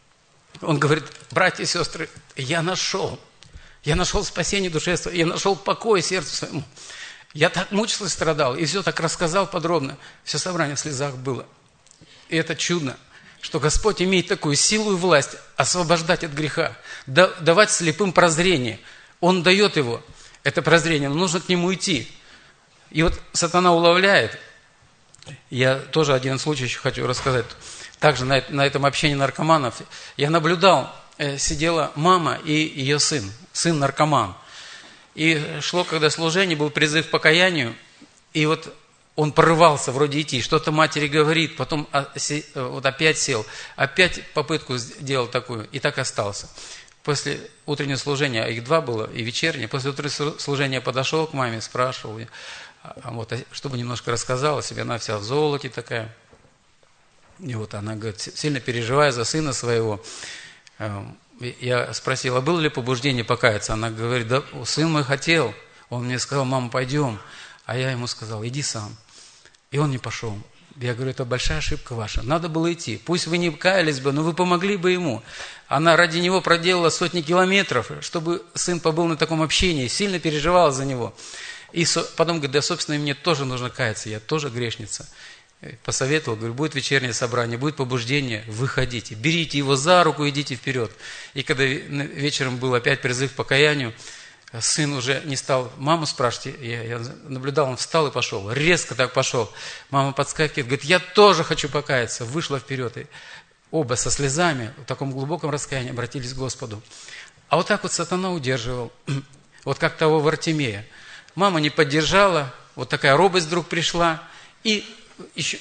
Он говорит, братья и сестры, я нашел. Я нашел спасение душе своей, я нашел покой сердцу своему. Я так мучился и страдал, и все так рассказал подробно. Все собрание в слезах было. И это чудно, что Господь имеет такую силу и власть освобождать от греха, давать слепым прозрение. Он дает его, это прозрение, но нужно к нему идти. И вот сатана уловляет. Я тоже один случай еще хочу рассказать. Также на, на этом общении наркоманов я наблюдал, э, сидела мама и ее сын, сын наркоман. И шло, когда служение, был призыв к покаянию. И вот он порывался вроде идти, что-то матери говорит, потом вот опять сел, опять попытку сделал такую, и так остался. После утреннего служения, а их два было, и вечернее, после утреннего служения подошел к маме, спрашивал ее, вот, чтобы немножко рассказала о себе, она вся в золоте такая. И вот она говорит, сильно переживая за сына своего. Я спросил, а было ли побуждение покаяться? Она говорит, да, сын мой хотел. Он мне сказал, мама, пойдем. А я ему сказал, иди сам. И он не пошел. Я говорю, это большая ошибка ваша. Надо было идти. Пусть вы не каялись бы, но вы помогли бы ему. Она ради него проделала сотни километров, чтобы сын побыл на таком общении, сильно переживала за него. И потом говорит, да, собственно, мне тоже нужно каяться, я тоже грешница. Посоветовал, говорю, будет вечернее собрание, будет побуждение, выходите, берите его за руку, идите вперед. И когда вечером был опять призыв к покаянию, сын уже не стал маму спрашивать, я, я наблюдал, он встал и пошел, резко так пошел. Мама подскакивает, говорит, я тоже хочу покаяться, вышла вперед. И оба со слезами, в таком глубоком раскаянии обратились к Господу. А вот так вот сатана удерживал, вот как того Вартимея. Мама не поддержала, вот такая робость вдруг пришла. И еще,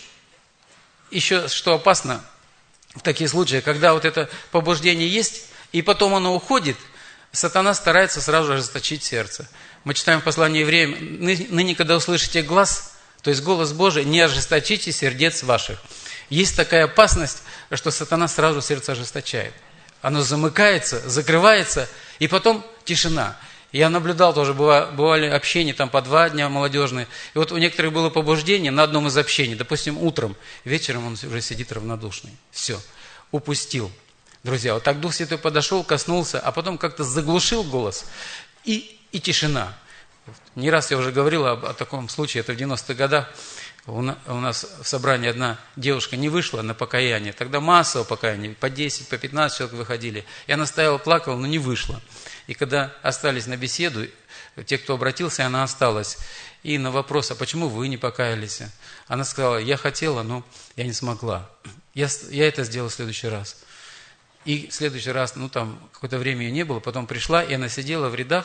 еще что опасно в таких случаях, когда вот это побуждение есть, и потом оно уходит, сатана старается сразу же ожесточить сердце. Мы читаем в послании евреям, ныне, когда услышите глас, то есть голос Божий, не ожесточите сердец ваших. Есть такая опасность, что сатана сразу сердце ожесточает. Оно замыкается, закрывается, и потом тишина. Я наблюдал тоже, бывали общения там по два дня молодежные, и вот у некоторых было побуждение на одном из общений, допустим, утром, вечером он уже сидит равнодушный. Все, упустил. Друзья, вот так Дух Святой подошел, коснулся, а потом как-то заглушил голос, и, и тишина. Не раз я уже говорил об, о таком случае, это в девяностых годах. У нас в собрании одна девушка не вышла на покаяние, тогда массово покаяние, по десять, по пятнадцать человек выходили. И она стояла, плакала, но не вышла. И когда остались на беседу, те, кто обратился, она осталась. И на вопрос, а почему вы не покаялись? Она сказала, я хотела, но я не смогла. Я, я это сделала в следующий раз. И в следующий раз, ну там какое-то время ее не было, потом пришла, и она сидела в рядах,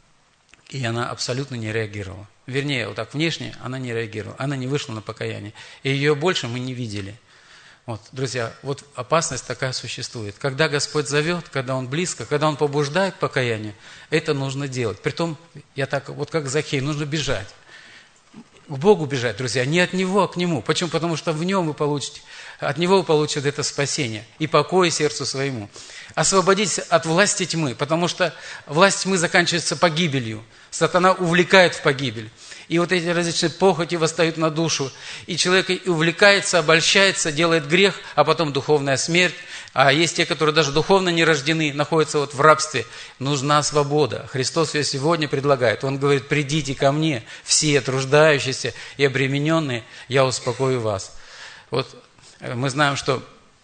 и она абсолютно не реагировала. Вернее, вот так внешне она не реагировала. Она не вышла на покаяние. И ее больше мы не видели. Вот, друзья, вот опасность такая существует. Когда Господь зовет, когда Он близко, когда Он побуждает к покаянию, это нужно делать. Притом, я так, вот как Захей, нужно бежать. К Богу бежать, друзья, не от Него, а к Нему. Почему? Потому что в Нем вы получите, от Него вы получите это спасение и покой сердцу своему. Освободитесь от власти тьмы, потому что власть тьмы заканчивается погибелью. Сатана увлекает в погибель. И вот эти различные похоти восстают на душу. И человек и увлекается, обольщается, делает грех, а потом духовная смерть. А есть те, которые даже духовно не рождены, находятся вот в рабстве. Нужна свобода. Христос ее сегодня предлагает. Он говорит, придите ко мне, все труждающиеся и обремененные, я успокою вас. Вот мы знаем, что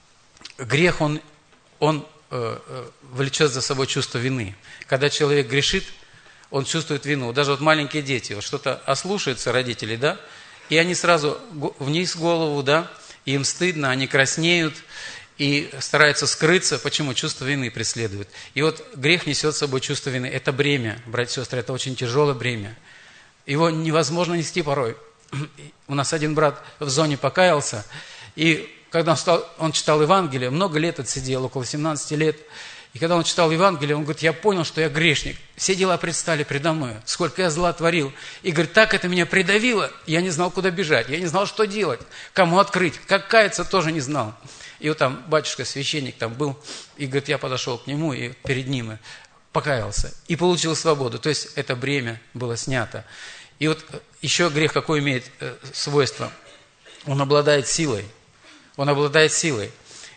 грех, он, он э, влечет за собой чувство вины. Когда человек грешит, он чувствует вину. Даже вот маленькие дети, вот что-то ослушаются родителей, да, и они сразу вниз голову, да, им стыдно, они краснеют и стараются скрыться. Почему? Чувство вины преследует. И вот грех несет с собой чувство вины. Это бремя, братья и сестры, это очень тяжелое бремя. Его невозможно нести порой. У нас один брат в зоне покаялся, и когда он, стал, он читал Евангелие, много лет отсидел, около семнадцати лет, и когда он читал Евангелие, он говорит, я понял, что я грешник. Все дела предстали предо мной, сколько я зла творил. И говорит, так это меня придавило, я не знал, куда бежать, я не знал, что делать, кому открыть, как каяться, тоже не знал. И вот там батюшка, священник там был, и говорит, я подошел к нему, и перед ним покаялся, и получил свободу. То есть это бремя было снято. И вот еще грех какое имеет свойство? Он обладает силой. Он обладает силой.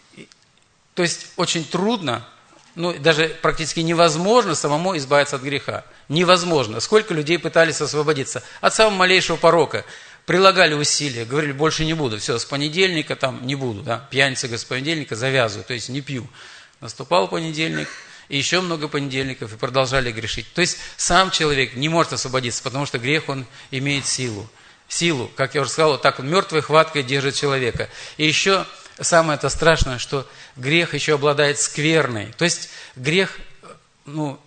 То есть очень трудно, ну, даже практически невозможно самому избавиться от греха. Невозможно. Сколько людей пытались освободиться от самого малейшего порока. Прилагали усилия, говорили, больше не буду. Все, с понедельника там не буду. Да? Пьяница с понедельника завязываю, то есть не пью. Наступал понедельник, и еще много понедельников, и продолжали грешить. То есть сам человек не может освободиться, потому что грех, он имеет силу. Силу, как я уже сказал, вот так он мертвой хваткой держит человека. И еще самое это страшное, что грех еще обладает скверной. То есть грех, ну,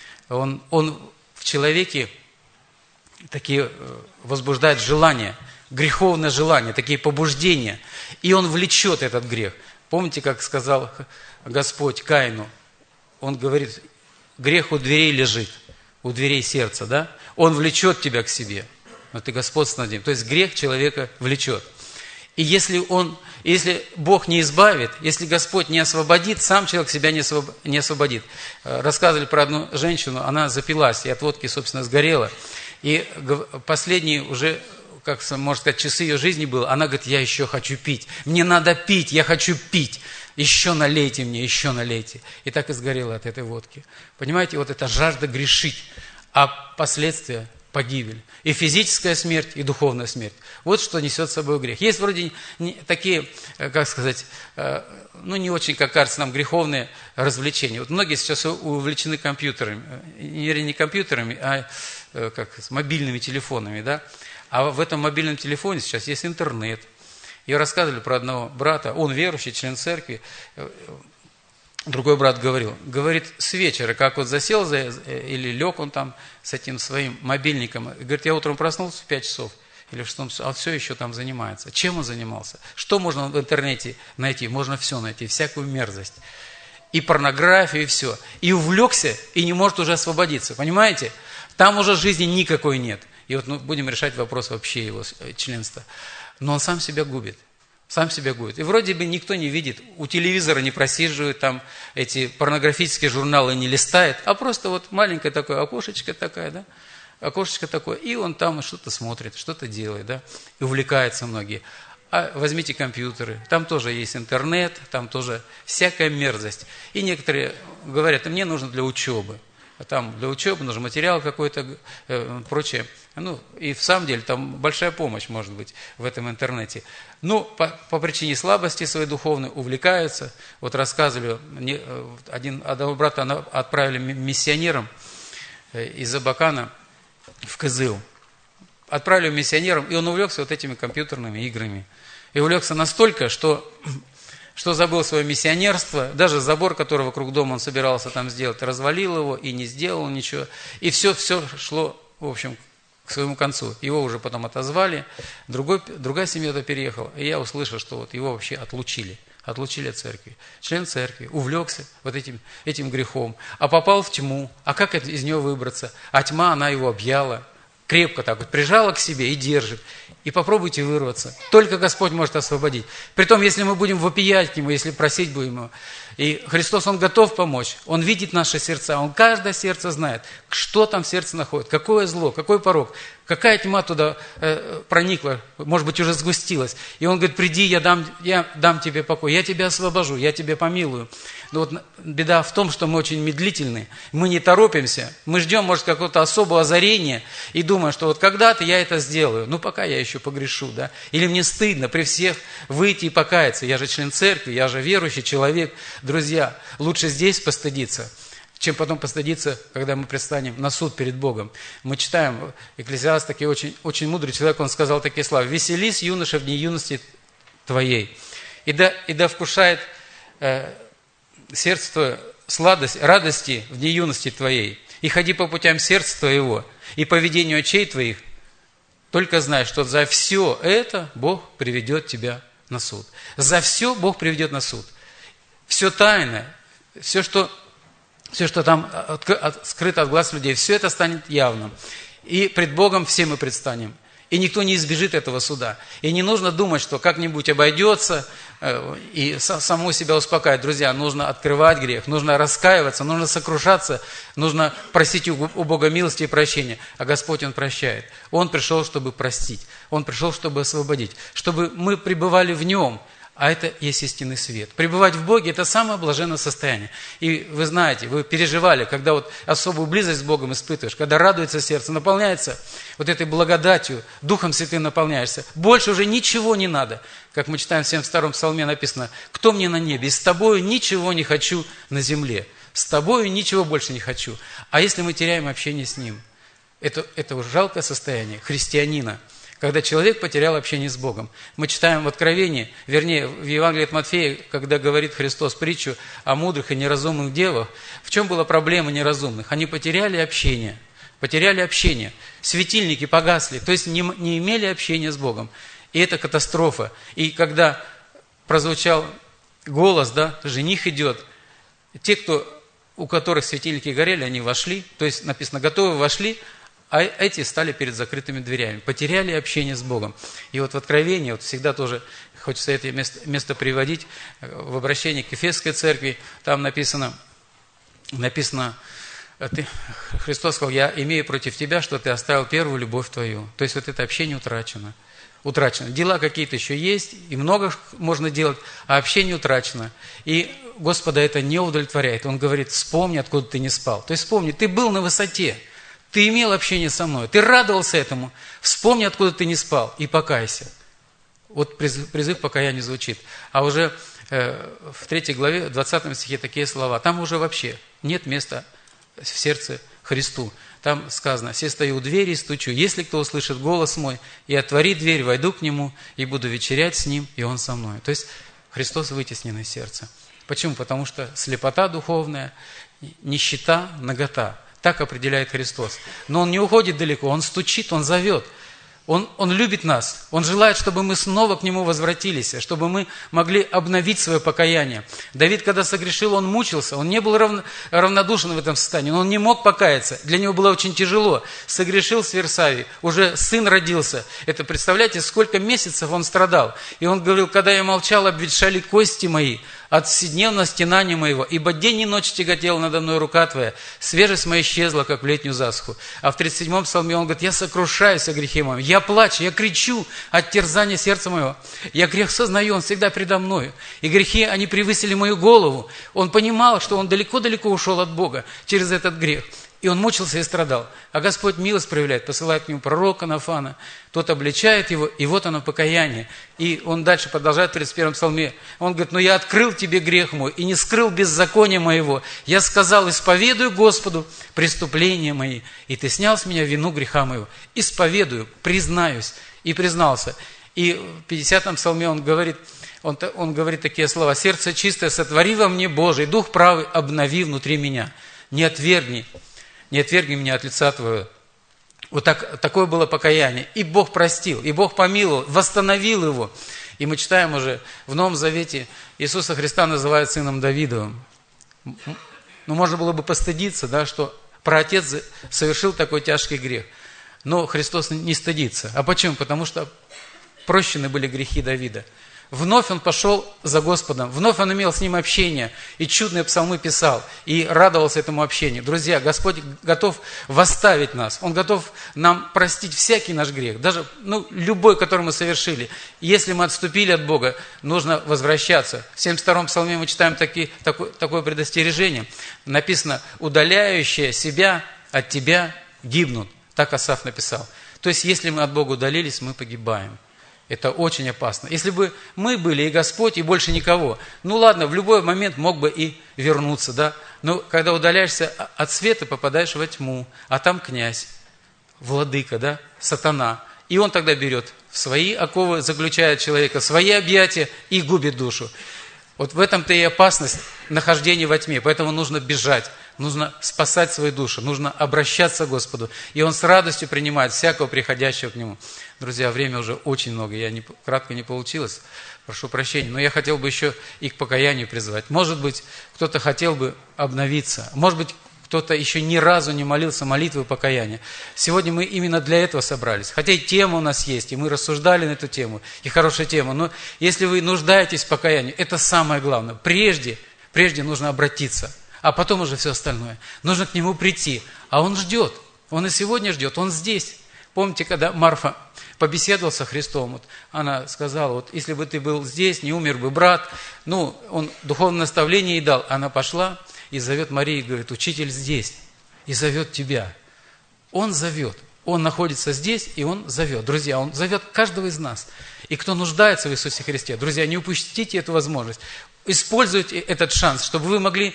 он, он в человеке такие возбуждает желания. греховное желание, такие побуждения. И он влечет этот грех. Помните, как сказал Господь Каину? Он говорит, грех у дверей лежит, у дверей сердца, да? Он влечет тебя к себе. Но ты господство над ним. То есть грех человека влечет. И если, он, если Бог не избавит, если Господь не освободит, сам человек себя не, освоб, не освободит. Рассказывали про одну женщину, она запилась и от водки, собственно, сгорела. И последние уже, как можно сказать, часы ее жизни было, она говорит, я еще хочу пить. Мне надо пить, я хочу пить. Еще налейте мне, еще налейте. И так и сгорела от этой водки. Понимаете, вот эта жажда грешить, а последствия – погибель. И физическая смерть, и духовная смерть. Вот что несет с собой грех. Есть вроде не, такие, как сказать, ну не очень, как кажется нам, греховные развлечения. Вот многие сейчас увлечены компьютерами. Не, не компьютерами, а как, с мобильными телефонами. Да? А в этом мобильном телефоне сейчас есть интернет. И рассказывали про одного брата, он верующий, член церкви. Другой брат говорил, говорит, с вечера, как вот засел за, или лег он там с этим своим мобильником, и говорит, я утром проснулся в пять часов, или в шестом часу, а все еще там занимается. Чем он занимался? Что можно в интернете найти? Можно все найти, всякую мерзость. И порнографию, и все. И увлекся, и не может уже освободиться. Понимаете? Там уже жизни никакой нет. И вот ну, будем решать вопрос вообще его членства. Но он сам себя губит. Сам себя губит. И вроде бы никто не видит, у телевизора не просиживают, там эти порнографические журналы не листает, а просто вот маленькое такое окошечко такое, да, окошечко такое, и он там что-то смотрит, что-то делает, да, и увлекаются многие. А возьмите компьютеры, там тоже есть интернет, там тоже всякая мерзость. И некоторые говорят, мне нужно для учебы. Там для учебы нужен материал какой-то, э, прочее. Ну, и в самом деле там большая помощь может быть в этом интернете. Ну, по, по причине слабости своей духовной увлекаются. Вот рассказывали, мне, один, одного брата отправили миссионером из Абакана в Кызыл. Отправили миссионером, и он увлекся вот этими компьютерными играми. И увлекся настолько, что... что забыл свое миссионерство, даже забор, который вокруг дома он собирался там сделать, развалил его и не сделал ничего. И все, все шло, в общем, к своему концу. Его уже потом отозвали, другой, другая семья-то переехала. И я услышал, что вот его вообще отлучили, отлучили от церкви. Член церкви увлекся вот этим, этим грехом, а попал в тьму. А как из нее выбраться? А тьма, она его объяла. Крепко так вот прижала к себе и держит. И попробуйте вырваться. Только Господь может освободить. Притом, если мы будем вопиять к Нему, если просить будем Его. И Христос, Он готов помочь. Он видит наши сердца. Он каждое сердце знает, что там в сердце находит. Какое зло, какой порок. Какая тьма туда э, проникла, может быть, уже сгустилась. И Он говорит, приди, я дам, я дам тебе покой. Я тебя освобожу, я тебя помилую. Но вот беда в том, что мы очень медлительны. Мы не торопимся. Мы ждем, может, какого-то особого озарения. И думаем, что вот когда-то я это сделаю. Ну, пока я еще погрешу, да. Или мне стыдно при всех выйти и покаяться. Я же член церкви, я же верующий человек. Друзья, лучше здесь постыдиться, чем потом постыдиться, когда мы предстанем на суд перед Богом. Мы читаем, Экклесиаст, такой очень, очень мудрый человек, он сказал такие слова: «Веселись, юноша, в дни юности твоей, и да, и да вкушает э, сердце твое сладость, радости в дни юности твоей, и ходи по путям сердца твоего, и по ведению очей твоих, только знай, что за все это Бог приведет тебя на суд». За все Бог приведет на суд. Все тайное, все, что, все, что там от, от, скрыто от глаз людей, все это станет явным. И пред Богом все мы предстанем. И никто не избежит этого суда. И не нужно думать, что как-нибудь обойдется, э, и с, саму себя успокаивать. Друзья, нужно открывать грех, нужно раскаиваться, нужно сокрушаться, нужно просить у, у Бога милости и прощения. А Господь, Он прощает. Он пришел, чтобы простить. Он пришел, чтобы освободить. Чтобы мы пребывали в Нем. А это есть истинный свет. Пребывать в Боге – это самое блаженное состояние. И вы знаете, вы переживали, когда вот особую близость с Богом испытываешь, когда радуется сердце, наполняется вот этой благодатью, Духом Святым наполняешься. Больше уже ничего не надо. Как мы читаем в семьдесят втором псалме написано: «Кто мне на небе? И с тобою ничего не хочу на земле». С тобою ничего больше не хочу. А если мы теряем общение с Ним? Это, это уж жалкое состояние христианина. Когда человек потерял общение с Богом. Мы читаем в Откровении, вернее, в Евангелии от Матфея, когда говорит Христос притчу о мудрых и неразумных девах. В чем была проблема неразумных? Они потеряли общение. потеряли общение. Светильники погасли, то есть не, не имели общения с Богом. И это катастрофа. И когда прозвучал голос, да, жених идет, те, кто, у которых светильники горели, они вошли, то есть написано, готовы вошли, а эти стали перед закрытыми дверями, потеряли общение с Богом. И вот в Откровении, вот всегда тоже хочется это место, место приводить, в обращении к Ефесской церкви, там написано, написано, ты, Христос сказал, я имею против тебя, что ты оставил первую любовь твою. То есть вот это общение утрачено. Утрачено. Дела какие-то еще есть, и много можно делать, а общение утрачено. И Господа это не удовлетворяет. Он говорит, вспомни, откуда ты не спал. То есть вспомни, ты был на высоте, ты имел общение со мной, ты радовался этому. Вспомни, откуда ты не спал, и покайся. Вот призыв, призыв покаяния звучит. А уже э, в третьей главе, в двадцатом стихе такие слова. Там уже вообще нет места в сердце Христу. Там сказано, «Се стою у двери и стучу. Если кто услышит голос мой, и отворит дверь, войду к нему, и буду вечерять с ним, и он со мной». То есть Христос вытеснен из сердца. Почему? Потому что слепота духовная, нищета, нагота. Так определяет Христос. Но Он не уходит далеко, Он стучит, Он зовет. Он, он любит нас. Он желает, чтобы мы снова к Нему возвратились, чтобы мы могли обновить свое покаяние. Давид, когда согрешил, он мучился. Он не был равно, равнодушен в этом состоянии. Он не мог покаяться. Для него было очень тяжело. Согрешил с Версавией. Уже сын родился. Это, представляете, сколько месяцев он страдал. И он говорил, когда я молчал, обветшали кости мои от вседневного стенания моего, ибо день и ночь тяготела надо мной рука твоя, свежесть моя исчезла, как в летнюю засуху. А в тридцать седьмом псалме он говорит, я сокрушаюсь о грехе моем, я плачу, я кричу от терзания сердца моего. Я грех сознаю, он всегда предо мною. И грехи, они превысили мою голову. Он понимал, что он далеко-далеко ушел от Бога через этот грех. И он мучился и страдал. А Господь милость проявляет, посылает к нему пророка Нафана, тот обличает его, и вот оно покаяние. И он дальше продолжает в тридцать первом псалме. Он говорит, но я открыл тебе грех мой, и не скрыл беззакония моего. Я сказал, исповедую Господу преступления мои, и ты снял с меня вину греха моего. Исповедую, признаюсь, и признался. И в пятидесятом псалме он говорит, он, он говорит такие слова, сердце чистое сотвори во мне, Божий, дух правый обнови внутри меня. Не отвергни. Не отвергни меня от лица твоего. Вот так, такое было покаяние. И Бог простил, и Бог помиловал, восстановил его. И мы читаем уже в Новом Завете, Иисуса Христа называют сыном Давидовым. Ну, можно было бы постыдиться, да, что праотец совершил такой тяжкий грех. Но Христос не стыдится. А почему? Потому что прощены были грехи Давида. Вновь он пошел за Господом, вновь он имел с ним общение, и чудные псалмы писал, и радовался этому общению. Друзья, Господь готов восставить нас, Он готов нам простить всякий наш грех, даже ну, любой, который мы совершили. Если мы отступили от Бога, нужно возвращаться. В семьдесят втором псалме мы читаем таки, такое, такое предостережение. Написано, удаляющие себя от тебя гибнут. Так Асаф написал. То есть, если мы от Бога удалились, мы погибаем. Это очень опасно. Если бы мы были и Господь, и больше никого, ну ладно, в любой момент мог бы и вернуться, да. Но когда удаляешься от света, попадаешь во тьму, а там князь, владыка, да, сатана. И он тогда берет в свои оковы, заключает человека, в свои объятия и губит душу. Вот в этом-то и опасность нахождения во тьме. Поэтому нужно бежать, нужно спасать свою душу, нужно обращаться к Господу. И Он с радостью принимает всякого приходящего к Нему. Друзья, время уже очень много, я не, кратко не получилось, прошу прощения. Но я хотел бы еще и к покаянию призывать. Может быть, кто-то хотел бы обновиться, может быть, кто-то еще ни разу не молился молитвой покаяния. Сегодня мы именно для этого собрались. Хотя и тема у нас есть, и мы рассуждали на эту тему, и хорошая тема. Но если вы нуждаетесь в покаянии, это самое главное. Прежде, прежде нужно обратиться, а потом уже все остальное. Нужно к Нему прийти, а Он ждет. Он и сегодня ждет, Он здесь. Помните, когда Марфа побеседовала со Христом, вот она сказала, вот если бы ты был здесь, не умер бы брат, ну, Он духовное наставление ей дал, она пошла, и зовет Марию, и говорит, учитель здесь, и зовет тебя. Он зовет, Он находится здесь, и Он зовет. Друзья, Он зовет каждого из нас. И кто нуждается в Иисусе Христе, друзья, не упустите эту возможность. Используйте этот шанс, чтобы вы могли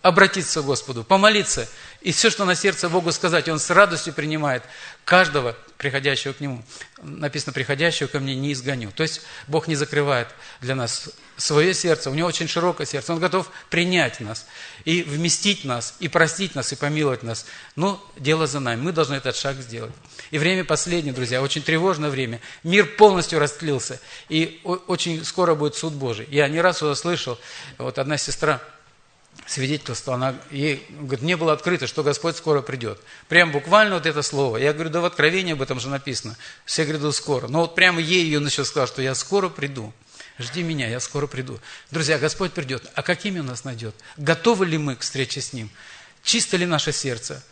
обратиться к Господу, помолиться. И все, что на сердце Богу сказать, Он с радостью принимает каждого, приходящего к Нему. Написано, приходящего ко мне не изгоню. То есть Бог не закрывает для нас свое сердце. У Него очень широкое сердце. Он готов принять нас, и вместить нас, и простить нас, и помиловать нас. Но дело за нами. Мы должны этот шаг сделать. И время последнее, друзья, очень тревожное время. Мир полностью растлился. И очень скоро будет суд Божий. Я не раз уже слышал, вот одна сестра, свидетельство, она, ей говорит, не было открыто, что Господь скоро придет. Прям буквально вот это слово. Я говорю, да в Откровении об этом же написано. Все грядут скоро. Но вот прямо ей ее начал сказать, что я скоро приду. Жди меня, я скоро приду. Друзья, Господь придет. А какими Он нас найдет? Готовы ли мы к встрече с Ним? Чисто ли наше сердце?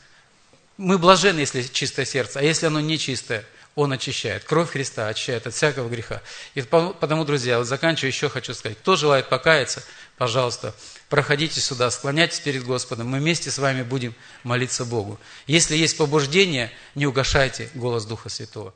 Мы блаженны, если чистое сердце. А если оно не чистое, Он очищает. Кровь Христа очищает от всякого греха. И потому, друзья, вот заканчиваю, еще хочу сказать. Кто желает покаяться, пожалуйста, проходите сюда, склоняйтесь перед Господом. Мы вместе с вами будем молиться Богу. Если есть побуждение, не угашайте голос Духа Святого.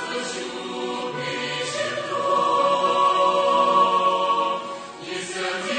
Yes,